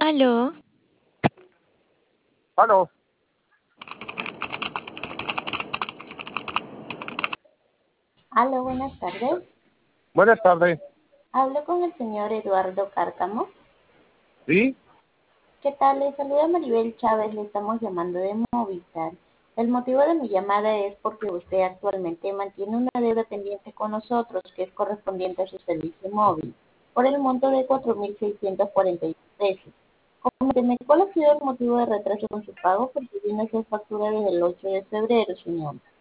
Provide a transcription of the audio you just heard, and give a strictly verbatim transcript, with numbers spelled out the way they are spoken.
Aló, Aló, Aló, buenas tardes. buenas tardes. Hablo con el señor Eduardo Cárcamo. ¿Sí? ¿Qué tal? Le saluda Maribel Chávez, le estamos llamando de Movistar. El motivo de mi llamada es porque usted actualmente mantiene una deuda pendiente con nosotros que es correspondiente a su servicio móvil por el monto de cuatro mil seiscientos cuarenta y uno pesos. Coménteme, ¿cuál ha sido el motivo de retraso con su pago? Porque viene a ser factura desde el ocho de febrero, señor.